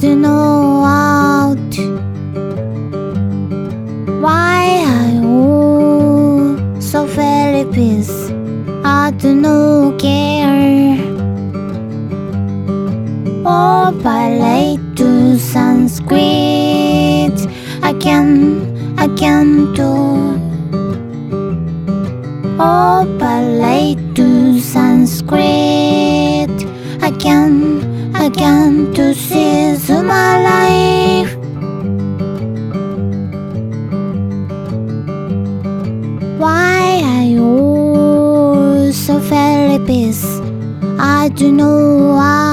don't know out. Why I so very peace. I don't know care. Oh, ballet to Sanskrit. I can do. Oh, ballet to Sanskrit. I can to seize my life. Why I so very peace? I don't know why.